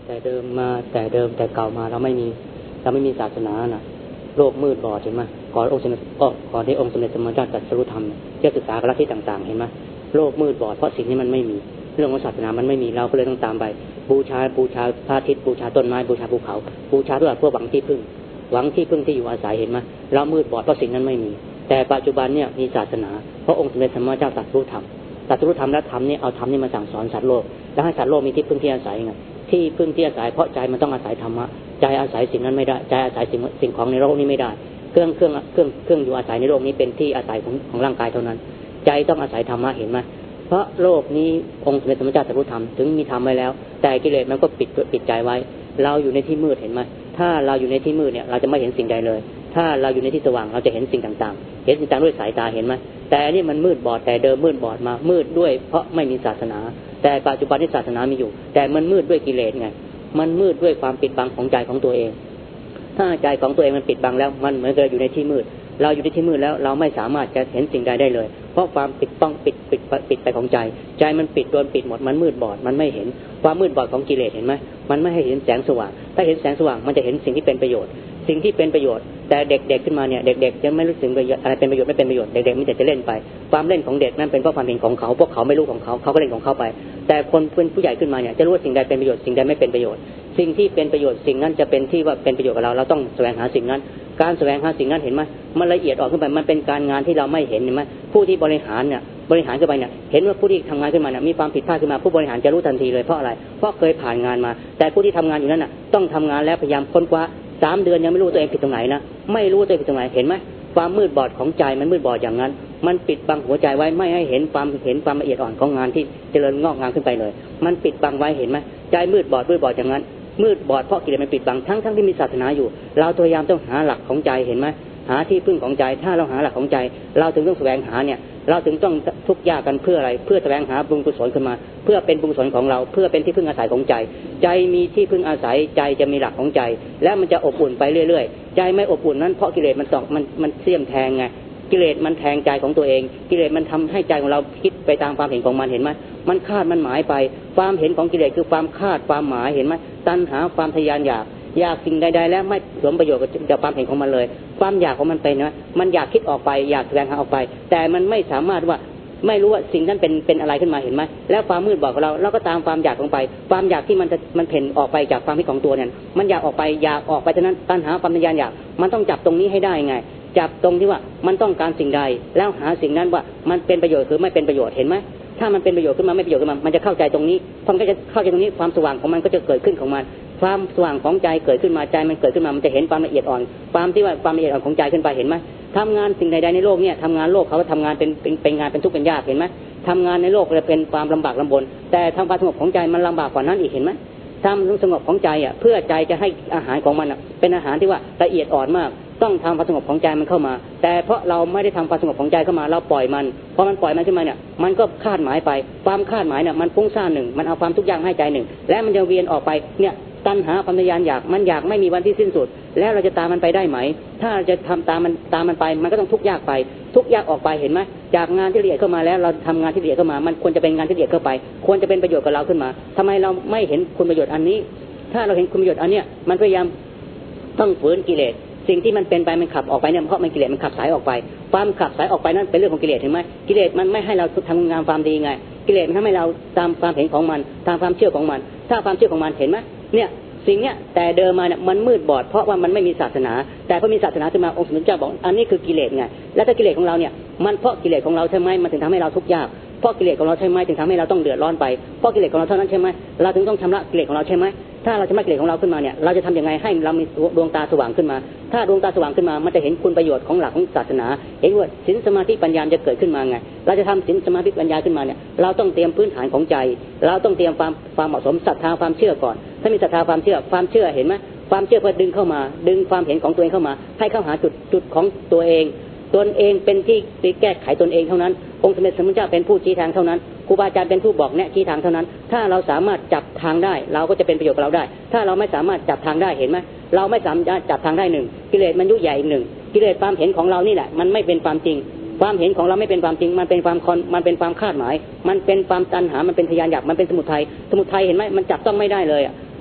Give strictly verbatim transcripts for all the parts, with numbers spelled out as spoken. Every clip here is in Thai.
แต่เดิมมาแต่เดิมแต่เก่ามาเราไม่มีเราไม่มีศาสนาน่ะโลกมืดบอดเห็นไหมก่อนองค์สมเด็จก็ก่อนที่องค์สมเด็จสมมาจารย์ตรัสรู้ธรรมเที่ยวศึกษาลัทธิต่างๆเห็นไหมโลกมืดบอดเพราะสิ่งนี้มันไม่มีเรื่องของศาสนามันไม่มีเราก็เลยต้องตามไปบูชาบูชาพระอาทิตย์บูชาต้นไม้บูชาภูเขาบูชาเพื่อเพื่อหวังที่พึ่งหวังที่พึ่งที่อยู่อาศัยเห็นไหมเรามืดบอดเพราะสิ่งนั้นไม่มีแต่ปัจจุบันเนี่ยมีศาสนาเพราะองค์สมเด็จสมมาจารย์ตรัสรู้ธรรมตรัสรู้ธรรมและธรรมนี่เอาธรรมนี่มาสั่งสอนสัตว์โลกแล้วให้สัตว์โลกมีที่พึ่งที่อาศัยไงที่พึ่งที่อาศัยเพราะใจมันต้องอาศัยธรรมะใจอาศัยสิ่งนั้นไม่ได้ใจอาศัยสิ่งสิ่งของในโลกนี้ไม่ได้เครื่องเครื่องเครื่องเครื่องอยู่อาศัยในโลกนี้เป็นที่อาศัยของของร่างกายเท่านั้นใจต้องอาศัยธรรมะเห็นไหมเพราะโลกนี้องค์สมเด็จสมมาจารย์ตรัสรู้ธรรมถึงมีธรรมไว้แล้วแต่กิเลสมันก็ปิดปิดใจไว้เราอยู่ในที่มืดเห็นไหมถ้าเราอยู่ในที่มืดเนี่ยเราจะไม่เห็นสิ่งใดเลยถ้าเราอยู่ในที่สว่างเราจะเห็นสิ่งต่างๆเห็นสิ่งต่างด้วยสายตาเห็นไหมแต่อันนี้มันมืดบอดแต่เดิมมืดบอดมามืดด้วยเพราะไม่มีศาสนาแต่ปัจจุบันที่ศาสนามีอยู่แต่มันมืดด้วยกิเลสไงมันมืดด้วยความปิดบังของใจของตัวเองถ้าใจของตัวเองมันปิดบังแล้วมันเหมือนกับอยู่ในที่มืดเราอยู่ในที่มืดแล้วเราไม่สามารถจะเห็นสิ่งใดได้เลยเพราะความปิดป้องปิดปิดปิดไปของใจใจมันปิดโดนปิดหมดมันมืดบอดมันไม่เห็นความมืดบอดของกิเลสเห็นไหมมันไม่ให้เห็นแสงสว่างถ้าเห็นแสงสว่างมันจะเห็นสิ่งที่เป็นประโยชน์สิ่งที่เป็นประโยชน์แต่เด็กๆขึ้นมาเนี่ยเด็กๆจะไม่รู้สึกอะไรเป็นประโยชน์ไม่เป็นประโยชน์เด็กๆมันจะเล่นไปความเล่นของเด็กนั่นเป็นเพราะความเห็นของเขาพวกเขาไม่รู้ของเขาเขาก็เล่นของเขาไปแต่คนเป็นผู้ใหญ่ขึ้นมาเนี่ยจะรู้ว่าสิ่งใดเป็นประโยชน์สิ่งใดไม่เป็นประโยชน์สิ่งที่เป็นประโยชน์สิ่งนั้นจะเป็นที่ว่าเป็นประโยชน์กับเราเราต้องแสวงหาสิ่งนั้นการแสวงหาสิ่งนั้นเห็นไหมมันละเอียดออกขึ้นไปมันเป็นการงานที่เราไม่เห็นเห็นไหมผู้ที่บริหารเนี่ยบริหารขึ้นไปเนี่ยเห็นว่าผู้ที่ทำงานขึ้นมาเนี่ยมีความผิดพลาดขึ้นมาผู้บริหารจะรู้ทันทีเลยเพราะอะไรเพราะเคยผ่านงานมาแต่ผู้ที่ทำงานอยู่นั้นน่ะต้องทำงานแล้วพยายามค้นคว้าสามเดือนยังไม่รู้ตัวเองผิดตรงไหนนะไม่รู้ตัวเองผิดตรงไหนเห็นไหมความมืดบอดของใจมันมืดบอดอย่างนั้นมันปิดบังหัวใจไว้ไม่ให้เห็นความเห็นความละเอียดอ่อนของงานที่เจริญงอกงามขึ้นไปเลยมันปิดบังไว้เห็นไหมใจมืดบอดมืดบอดอย่างนั้นมืดบอดเพราะกิเลสมันปิดบังทั้งทั้งที่มีศาสนาอยู่เราพยายามต้องหาหลักของใจเห็นไหมหาที่พึ่งของใจถ้าเราหาหลักของใจเราถึงต้องแสวงหาเนี่ยเราถึงต้องทุกข์ยากกันเพื่ออะไรเพื่อแสวงหาบุญกุศลขึ้นมาเพื่อเป็นบุญกุศลของเราเพื่อเป็นที่พึ่งอาศัยของใจใจมีที่พึ่งอาศัยใจจะมีหลักของใจและมันจะอบอุ่นไปเรื่อยๆใจไม่อบอุ่นนั้นเพราะกิเลสมันตอกมันมันเสี้ยมแทงไงกิเลสมันแทงใจของตัวเองกิเลสมันทำให้ใจของเราคิดไปตามความเห็นของมันเห็นไหมมันคาดมันหมายไปความเห็นของกิเลสคือความคาดความหมายเห็นไหมตัณหาความทะยานอยากอยากสิ่งใดๆแล้วไม่สมประโยชน์กับความเห็นของมันเลยความอยากของมันเป็นนะมันอยากคิดออกไปอยากแสวงหาออกไปแต่มันไม่สามารถว่าไม่รู้ว่าสิ่งนั้นเป็นเป็นอะไรขึ้นมาเห็นไหมแล้วความมืดบอดของเราเราก็ตามความอยากลงไปความอยากที่มันจะมันเพ่นออกไปจากความคิดของตัวเนี่ยมันอยากออกไปอยากออกไปฉะนั้นตัณหาความทะยานอยากมันต้องจับตรงนี้ให้ได้ไงจับตรงที่ว่ามันต้องการสิ่งใดแล้วหาสิ่งนั้นว่ามันเป็นประโยชน์หรือไม่เป็นประโยชน์เห็นไหมถ้ามันเป็นประโยชน์ขึ้นมาไม่ประโยชน์ขึ้นมามันจะเข้าใจตรงนี้พอมันก็จะเข้าใจตรงนี้ความสว่างของมันก็จะเกิดขึ้นของมันความสว่างของใจเกิดขึ้นมาใจมันเกิดขึ้นมามันจะเห็นความละเอียดอ่อนความที่ว่าความละเอียดอ่อนของใจขึ้นไปเห็นไหมทำงานสิ่งใดๆในโลกเนี่ยทำงานโลกเขาทำงานเป็นเป็นเป็นงานเป็นทุกข์เป็นยากเห็นไหมทำงานในโลกจะเป็นความลำบากลำบนแต่ทำความสงบของใจมันลำบากกว่านั้นอีกเห็นไหมทำสงบของใจอ่ะเพื่อใจจะให้อาหารของมันอ่ะเป็นอาหารที่ว่าละเอียดอ่อนมากต้องทำความสงบของใจมันเข้ามาแต่เพราะเราไม่ได้ทำความสงบของใจเข้ามาเราปล่อยมันพอมันปล่อยมันขึ้นมาเนี่ยมันก็คาดหมายไปความคาดหมายเนี่ยมันฟุ้งซ่านหนึ่งมันเอาความทุกข์ยากให้ใจหนึ่งและมันจะเวียนออกไปเนี่ยตัณหาความทะยานอยากมันอยากไม่มีวันที่สิ้นสุดแล้วเราจะตามมันไปได้ไหมถ้าเราจะทำตามมันตามมันไปมันก็ต้องทุกข์ยากไปทุกข์ยากออกไปเห็นไหมจากงานที่ละเอียดเข้ามาแล้วเราทำงานที่ละเอียดเข้ามามันควรจะเป็นงานที่ละเอียดเข้าไปควรจะเป็นประโยชน์กับเราขึ้นมาทำไมเราไม่เห็นคุณประโยชน์อันนี้ถ้าเราเห็นคุณประโยชน์อันเนี้ยมันพยายามต้องฝืนกิเลสสิ่งที่มันเป็นไปมันขับออกไปเนี่ยเพราะมันกิเลสมันขับสายออกไปความขับสายออกไปนั่นเป็นเรื่องของกิเลสเห็นไหมกิเลสมันไม่ให้เราทำงานความดีไงกิเลสมันทำให้เราตามความเห็นของมันตามความเชื่อของมันถ้าความเชื่อของมันเห็นไหมเนี่ยสิ่งเนี้ยแต่เดิมมาเนี่ยมันมืดบอดเพราะว่ามันไม่มีศาสนาแต่พอมีศาสนาขึ้นมาองค์สมเด็จเจ้าบอกอันนี้คือกิเลสไงแล้วถ้ากิเลสของเราเนี่ยมันเพราะกิเลสของเราใช่ไหมมันถึงทำให้เราทุกข์ยากเพราะกิเลสของเราใช่ไหมถึงทำให้เราต้องเดือดร้อนไปเพราะกิเลสของเราเท่านั้นใช่ไหมเราถึงต้องชำระกิเลสของเราใช่ไหมถ้าเราชำระกิเลสของเราขึ้นมาเนี่ยเราจะทำยังไงให้เรามีดวงตาสว่างขึ้นมาถ้าดวงตาสว่างขึ้นมามันจะเห็นคุณประโยชน์ของหลักของศาสนาเห็นว่าศีลสมาธิปัญญาจะเกิดขึ้นมาไงเราจะทำศีลสมาธิปัญญาขึ้นมาเนี่ยเราต้องเตรียมพื้นฐานของใจเราต้องเตรียมความความเหมาะสมศรัทธาความเชื่อก่อนถ้ามีศรัทธาความเชื่อความเชื่อเห็นไหมความเชื่อเพื่อดึงเข้ามาดึงความเห็นของตัวเองเข้ามาให้เข้าหาจุดจุดของตัวเองตนเองเป็นที่แก้ไขตนเองเท่านั้นองค์สมเด็จสมมาเจ้าเป็นผู้ชี้ทางเท่านั้นครูบาอาจารย์เป็นผู้บอกแนะชี้ทางเท่านั้นถ้าเราสามารถจับทางได้เราก็จะเป็นประโยชน์กับเราได้ถ้าเราไม่สามารถจับทางได้เห็นไหมเราไม่สามารถจับทางได้หนึ่งกิเลสมันยุ่ยใหญ่หนึ่งกิเลสความเห็นของเรานี่แหละมันไม่เป็นความจริงความเห็นของเราไม่เป็นความจริงมันเป็นความคอนมันเป็นความคาดหมายมันเป็นความตัณหามันเป็นทยานอยากมันเป็นสมุทัยสมุทัยเห็นไหมมันจับต้องไม่ได้เลยอ่ะ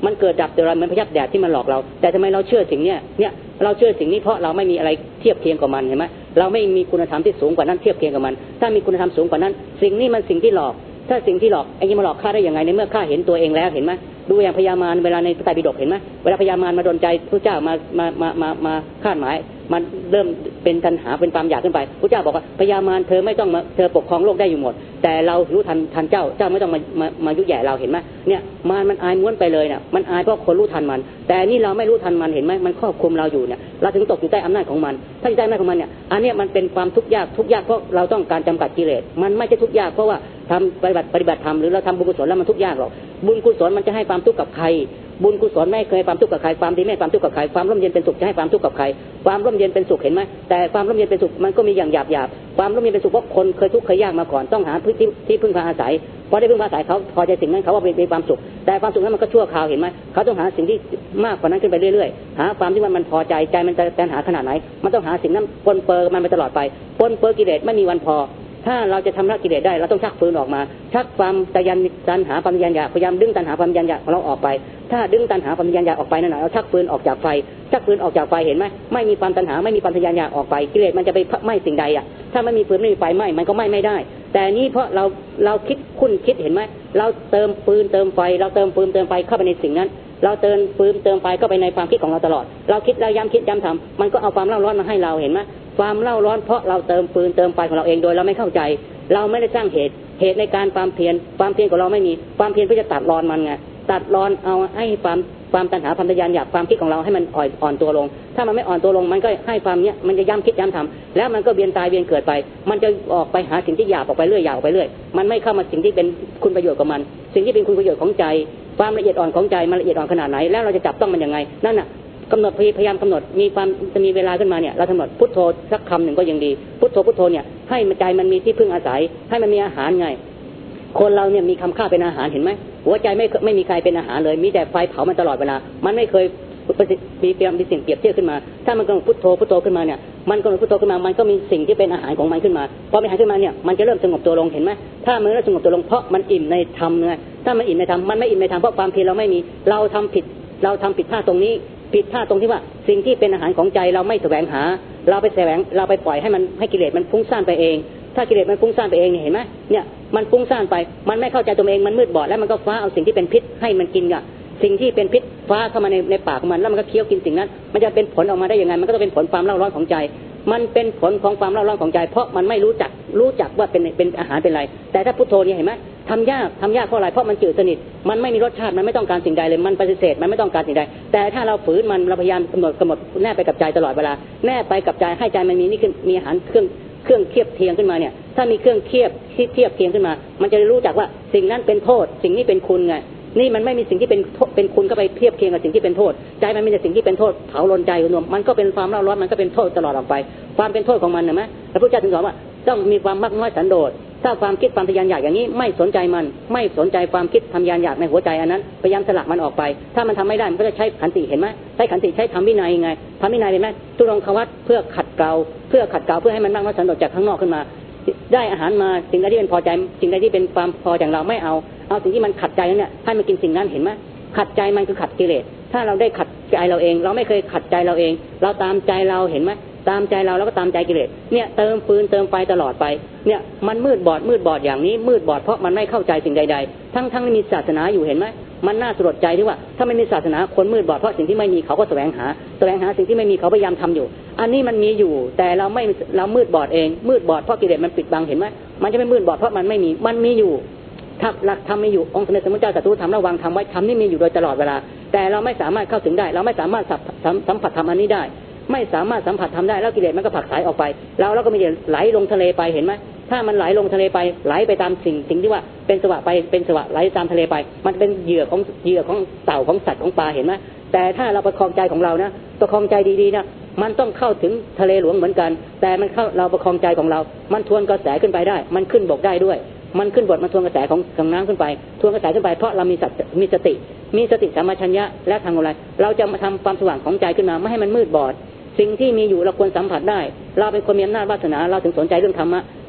มันเกิดดับแต่เราเหมือนพยับแดดที่มันหลอกเราแต่ทำไมเราเชื่อสิ่งเนี้ยเนี่ยเราเชื่อสิ่งนี้เพราะเราไม่มีอะไรเทียบเคียงกับมันเห็นไหมเราไม่มีคุณธรรมที่สูงกว่านั้นเทียบเคียงกับมันถ้ามีคุณธรรมสูงกว่านั้นสิ่งนี้มันสิ่งที่หลอกถ้าสิ่งที่หลอกไอ้นี่มาหลอกข้าได้ยังไงในเมื่อข้าเห็นตัวเองแล้วเห็นไหมดูอย่างพญามารเวลาในพระไตรปิฎกเห็นไหมเวลาพญามารมาดลใจพระเจ้ามามามามามาคาดหมายมันเริ่มเป็นตัณหาเป็นความอยากขึ้นไปพระเจ้าบอกว่าพญามารเธอไม่ต้องมาเธอปกครองโลกได้อยู่หมดแต่เรารู้ทันทันเจ้าเจ้าไม่ต้องมามามายุ่ยแย่เราเห็นไหมเนี่ยมารมันอายม้วนไปเลยเนี่ยมันอายเพราะคนรู้ทันมันแต่นี่เราไม่รู้ทันมันเห็นไหมมันครอบคุมเราอยู่เนี่ยเราถึงตกอยู่ใต้อำนาจของมันถ้าอยู่ใต้อำนาจของมันเนี่ยอันนี้มันเป็นความทุกข์ยากทุกข์ยากเพราะเราต้องการจำกัดกิเลสมันไม่ใช่ทุกข์ยากเพราะว่าทำปฏิบัติปฏิบัติธรรมหรือเราทำบุญกุศลแล้วมันทุกข์ยากหรอกบุญกุศลมันจะให้ความทุกข์กับใครบุญกุศลไม่เคยความทุกข์กับใครความดีไม่ความทุกข์กับใครความร่มเย็นเป็นสุขจะให้ความทุกข์กับใครความร่มเย็นเป็นสุขเห็นไหมแต่ความร่มเย็นเป็นสุขมันก็มีอย่างหยาบหยาบความร่มเย็นเป็นสุขเพราะคนเคยทุกข์เคยยากมาก่อนต้องหาที่ที่พึ่งพาอาศัยพอได้พึ่งพาอาศัยเขาพอใจสิ่งนั้นเขาว่าเป็นความสุขแต่ความสุขนั้นมันก็ชั่วคราวเห็นไหมเขาต้องหาสิ่งที่มากกว่านั้นขึ้นไปเรื่อยๆหาความที่มันมันพอใจใจมันจะปัญหาขนาดไหนมันต้องหาสิ่งนั้นปนเปื้อนมันไปตลอดไปปนเปื้อนกิเลสไม่มีวันพอถ้าเราจะทำละกิเลสได้เราต้องชักฟืนออกมาชักความตะยันตัณหาความยันอยากพยายามดึงตัณหาความยันอยากของเราออกไปถ้าดึงตัณหาความยันอยากออกไปนั่นแหละเราชักฟืนออกจากไฟชักฟืนออกจากไฟเห็นไหมไม่มีความตัณหาไม่มีความทะยานอยากออกไปกิเลสมันจะไปไหม้สิ่งใดอ่ะถ้าไม่มีฟืนไม่มีไฟไหม้มันก็ไหม้ไม่ได้แต่นี้เพราะเราเราคิดคุ้นคิดเห็นไหมเราเติมฟืนเติมไฟเราเติมฟืนเติมไฟเข้าไปในสิ่งนั้นเราเติมฟืนเติมไฟเข้าไปในความคิดของเราตลอดเราคิดแล้วย้ำคิดย้ำทำมันก็เอาความเล่าร้อนมาให้เราเห็นไหมความเล่าร้อนเพราะเราเติมฟืนเติมไฟของเราเองโดยเราไม่เข้าใจเราไม่ได้สร้างเหตุเหตุในการความเพียรความเพียรของเราไม่มีความเพียรเพื่อจะตัดรอนมันไงตัดรอนเอาให้ความความตัณหาความทะยานอยากความคิดของเราให้มันอ่อนอ่อนตัวลงถ้ามันไม่อ่อนตัวลงมันก็ให้ความเนี้ยมันจะย้ำคิดย้ำทำแล้วมันก็เวียนตายเวียนเกิดไปมันจะออกไปหาสิ่งที่หยาบออกไปเรื่อยหยาบออกไปเรื่อยมันไม่เข้ามาสิ่งที่เป็นคุณประโยชน์กับมันสิ่งที่เป็นคุณประโยชน์ของใจความละเอียดอ่อนของใจมันละเอียดอ่อนขนาดไหนแล้วเราจะจับต้องมันยังไงนั่นน่ะกำหนดพยายามกำหนดมีความจะมีเวลาขึ้นมาเนี่ยเรากำหนดพุทโธสักคำหนึ่งก็ยังดีพุทโธพุทโธเนี่ยให้ใจมันมีที่พึ่งอาศัยให้มันมีอาหารไงคนเราเนี่ยมีคำข้าวเป็นอาหารเห็นไหมหัวใจไม่ไม่มีใครเป็นอาหารเลยมีแต่ไฟเผามันตลอดเวลามันไม่เคยมีเปรียบมีสิ่งเปรียบเทียบขึ้นมาถ้ามันกำหนดพุทโธพุทโธขึ้นมาเนี่ยมันกำหนดพุทโธขึ้นมามันก็มีสิ่งที่เป็นอาหารของมันขึ้นมาพอเป็นอาหารขึ้นมาเนี่ยมันจะเริ่มสงบตัวลงเห็นไหมถ้ามันเริ่มสงบตัวลงเพราะมันอิ่มในธรรมไงถ้ามันอิ่มในธรรมมันไม่อิ่มในธรรมเพราะความเพียรเราไม่มีเราทำผิดเราทำผิดพลาดตรงนี้ผิดพลาดตรงที่ว่าสิ่งที่เป็นอาหารของใจเราไม่แสวงหาเราไปแสวงเราไปปล่อยให้มันให้กิเลสมันฟุ้งซ่านไปเองถ้ากิเลสมันฟุ้งซ่านไปเองเห็นไหมเนี่ยมันฟุ้งซ่านไปมันไม่เข้าใจตัวเองมันมืดบอดแล้วมันก็ฟ้าเอาสิ่งที่เป็นพิษให้มันกินอ่ะสิ่งที่เป็นพิษฟ้าเข้ามาในในปากของมันแล้วมันก็เคี้ยวกินสิ่งนั้นมันจะเป็นผลออกมาได้ยังไงมันก็ต้องเป็นผลความเล่าร้อนของใจมันเป็นผลของความเล่าร้อนของใจเพราะมันไม่รู้จักรู้จักว่าเป็นเป็นอาหารเป็นอะไรแต่ถ้าพุทโธเนี่ยเห็นไหมทำยากทำยากเพราะอะไรเพราะมันจืดสนิทมันไม่มีรสชาติมันไม่ต้องการสิ่งใดเลยมันปฏิเสธมันไม่ต้องการสิ่งใดแต่ถ้าเราฝืนมันเราพยายามกำหนดกำหนดแนบไปกับใจตลอดเวลาแนบไปกับใจให้ใจมันมีนี่ขึ้นมีอาหารเครื่องเครื่องเทียบเทียงขึ้นมาเนี่ยถ้ามีเครื่องเทียบที่เทียบเทียงขึ้นมามันจะรู้จักว่าสิ่งนั้นเป็นโทษสิ่งนี้เป็นคุณไงนี่มันไม่มีสิ่งที่เป็นเป็นคุณก็ไปเทียบเคียงกับสิ่งที่เป็นโทษใจมันมีแต่สิ่งที่เป็นโทษเผาลนใจรวมมันก็เป็นความเล่าร้อนมันก็เป็นโทษตลอดออกไปความเป็นโทษของมันนะมั้ยพระพุทธเจ้าถึงบอกว่าต้องมีความมักน้อยสันโดษถ้าความคิดความทะยานอยากอย่างนี้ไม่สนใจมันไม่สนใจความคิดทำยานอยากในหัวใจอันนั้นพยายามสลักมันออกไปถ้ามันทำไม่ได้มันก็จะใช้ขันติเห็นไหมใช้ขันติใช้ธรรมวินัยไงธรรมวินัยเห็นไหมทุรงควัตเพื่อขัดเกลาเพื่อขัดเกลาเพื่อให้มันมักน้อยสันโดษจากข้างนอกขึ้นมาได้อาหารมาสิ่งใดที่เป็นพอใจสิ่งใดที่เป็นความพออย่างเราไม่เอาเอาสิ่งที่มันขัดใจนั้นเนี่ยให้มันกินสิ่งนั้นเห็นไหมขัดใจมันคือขัดกิเลสถ้าเราได้ขัดใจเราเองเราไม่เคยขัดใจเราเองเราตามใจเราเห็นไหมตามใจเราแล้วก็ตามใจกิเลสเนี่ยเติมฟืนเติมไฟตลอดไปเนี่ยมันมืดบอดมืดบอดอย่างนี้มืดบอดเพราะมันไม่เข้าใจสิ่งใดๆทั้งทั้งที่มีศาสนาอยู่เห็นไหมมันน่าสลดใจที่ว่าถ้าไม่มีศาสนาคนมืดบอดเพราะสิ่งที่ไม่มีเขาก็แสวงหาแสวงหาสิ่งที่ไม่มีเขาพยายามทำอยู่อันนี้มันมีอยู่แต่เราไม่เรามืดบอดเองมืดบอดเพราะกิเลสมันปิดบังเห็นไหมมันจะไม่มืดบอดเพราะมันไม่มีมันมีอยู่ถ้าหลักธรรมมีอยู่องค์สมเด็จพระพุทธเจ้าตรัสรู้ธรรมระวังธรรมไว้ธรรมนี่มีอยู่โดยตลอดเวลาแต่เราไม่สามารถเข้าถึงได้เราไม่สามารถสัมผัสธรรมอันนี้ได้ไม่สามารถสัมผัสธรรมได้แล้วกิเลสมันก็ผลักไสออกไปเราเราก็มีแต่ไหลลงทะเลไปเห็นไหมถ้ามันไหลลงทะเลไปไหลไปตามสิ่งสิ่งที่ว่าเป็นสวะไปเป็นสวะไหลตามทะเลไปมันเป็นเหยื่อของเหยื่อของเต่าของสัตว์ของปลาเห็นไหมแต่ถ้าเราประคองใจของเรานะประคองใจดีๆนะมันต้องเข้าถึงทะเลหลวงเหมือนกันแต่มันเข้าเราประคองใจของเรามันทวนกระแสขึ้นไปได้มันขึ้นบกได้ด้วยมันขึ้นบกมันทวนกระแสของของน้ำขึ้นไปทวนกระแสขึ้นไปเพราะเรามีสติมีสติมีสติสัมปชัญญะและทางอะไรเราจะมาทำความสว่างของใจขึ้นมาไม่ให้มันมืดบอดสิ่งที่มีอยู่เราควรสัมผัสได้เราเป็นคนมีอำนาจวาสนาเราถึงสนใจเรื่องธรรมะ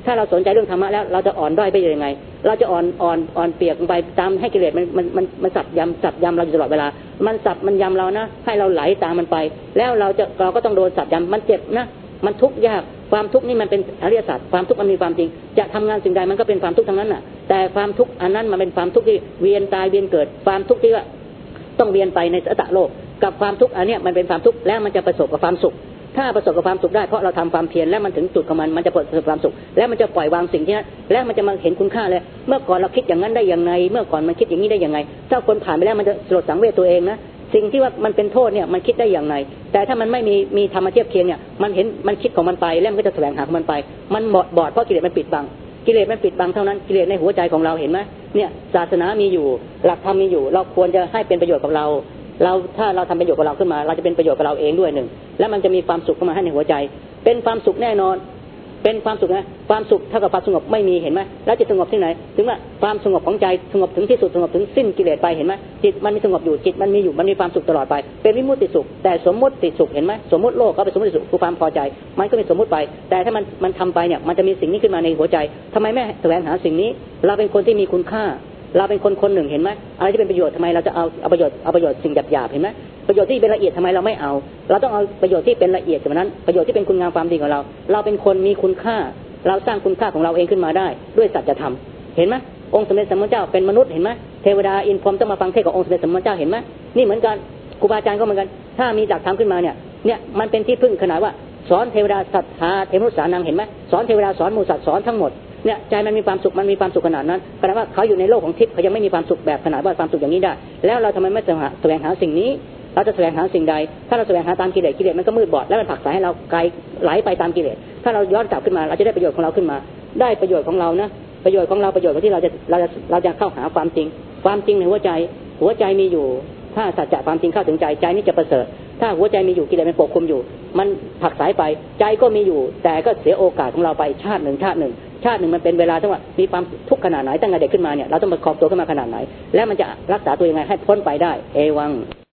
ถ้าเราสนใจเรื่องธรรมะแล้วเราจะอ่อนด้อยไปยังไงเราจะอ่อนอ่อนอ่อนเปียกไปตามให้กิเลสมันมันมันมันสับยำสับยำเราอยู่ตลอดเวลามันสับมันยำเรานะให้เราไหลตามมันไปแล้วเราจะเราก็ต้องโดนสับยำมันเจ็บนะมันทุกข์ยากความทุกข์นี่มันเป็นอริยสัจความทุกข์มันมีความจริงจะทำงานสิ่งใดมันก็เป็นความทุกข์ทั้งนั้นน่ะแต่ความทุกข์อันนั้นมันเป็นความทุกข์ที่เวียนตายเวียนเกิดความทุกข์ที่ว่าต้องเวียนไปในสัตตโลกกับความทุกข์อันนี้มันเป็นความทุกข์แล้วมันจะประสบกับความสุขถ้าประสบกับความสุขได้เพราะเราทำความเพียรแล้วมันถึงจุดของมันมันจะประสบความสุขแล้วมันจะปล่อยวางสิ่งที่นั้นแล้วมันจะมาเห็นคุณค่าเลยเมื่อก่อนเราคิดอย่างนั้นได้ยังไงเมื่อก่อนมันคิดอย่างนี้ได้ยังไงถ้าคนผ่านไปแล้วมันจะสลดสังเวชตัวเองนะสิ่งที่ว่ามันเป็นโทษเนี่ยมันคิดได้อย่างไรแต่ถ้ามันไม่มีมีธรรมะเทียบเคียงเนี่ยมันเห็นมันคิดของมันไปแล้วมันก็จะแสวงหาของมันไปมันบอดบอดเพราะกิเลสมันปิดบังกิเลสมันปิดบังเท่านั้นกิเลสในหัวใจของเราเห็นไหมเนี่ยศาสนามีอยู่หลักธรรมมีอยู่เราควรจะให้เป็นประโยชน์กับเราเราถ้าเราทำประโยชน์กับเราขึ้นมาเราจะเป็นประโยชน์กับเราเองด้วยหนึ่งแล้วมันจะมีความสุขเข้ามาให้ในหัวใจเป็นความสุขแน่นอนเป็นความสุขนะความสุขเท่ากับความสงบไม่มีเห็นไหมแล้วจะสงบที่ไหนถึงว่าความสงบของใจสงบถึงที่สุดสงบถึงสิ้นกิเลสไปเห็นไหมจิตมันมีสงบอยู่จิตมันมีอยู่มันมีความสุขตลอดไปเป็นวิมุตติสุขแต่สมมุติสุขเห็นไหมสมมุติโลกก็เป็นสมมุติสุขคือความพอใจมันก็เป็นสมมุติไปแต่ถ้ามันมันทำไปเนี่ยมันจะมีสิ่งนี้ขึ้นมาในหัวใจทำไมไม่แสวงหาสิ่งนี้เราเป็นคนที่มีคุณค่าเราเป็นคนคนหนึ่งเห็นไหมอะไรที่เป็นประโยชน์ทำไมเราจะเอาเอาประโยชน์เอาประโยชน์สิ่งหยาบๆเห็นไหมประโยชน์ที่เป็นละเอียดทำไมเราไม่เอาเราต้องเอาประโยชน์ที่เป็นละเอียดจากนั้นประโยชน์ที่เป็นคุณงามความดีของเราเราเป็นคนมีคุณค่าเราสร้างคุณค่าของเราเองขึ้นมาได้ด้วยสัจธรรมเห็นไหมองค์สมเด็จสัมมาสัมพุทธเจ้าเป็นมนุษย์เห็นไหมเทวดาอินพรหมต้องมาฟังเทศน์ขององค์สมเด็จสัมมาสัมพุทธเจ้าเห็นไหมนี่เหมือนกันครูบาอาจารย์ก็เหมือนกันถ้ามีหลักธรรมขึ้นมาเนี่ยเนี่ยมันเป็นที่พึ่งขนาดว่าสอนเทวดาศรัทธาเทวมนุษย์สานังเห็นไหมสอนเทวดาสอนหมู่สัตว์สอนทั้งหมดเนี่ยใจมันมีความสุขมันมีความสุขขนาดนั้นขนาดว่าเขาอยู่ในโลกของทิพย์เขายังไม่มีความสุขแบบขนาดว่าความสุขอย่างนี้ได้แล้วเราทำไมไม่แสวงหาสิ่งนี้เราจะแสวงหาสิ่งใดถ้าเราแสวงหาตามกิเลสกิเลสมันก็มืดบอดแล้วมันผลักไสให้เราไกลไหลไปตามกิเลสถ้าเราย้อนกลับขึ้นมาเราจะได้ประโยชน์ของเราขึ้นมาได้ประโยชน์ของเรานะประโยชน์ของเราประโยชน์ที่เราจะเราจะเราจะเข้าหาความจริงความจริงในหัวใจหัวใจมีอยู่ถ้าสัจจะความจริงเข้าถึงใจใจนี้จะประเสริฐถ้าหัวใจมีอยู่กิเลสมันปกคลุมอยู่มันผลักไสไปใจก็มีอยู่แต่ก็เสียโอกาสของเราไปชาติหนึ่งชาติหนึ่งชาติหนึ่งมันเป็นเวลาที่ว่ามีความทุกข์ขนาดไหนตั้งแต่เด็กขึ้นมาเนี่ยเราต้องประคองตัวขึ้นมาขนาดไหนแล้วมันจะรักษาตัวยังไงให้พ้นไปได้เอวัง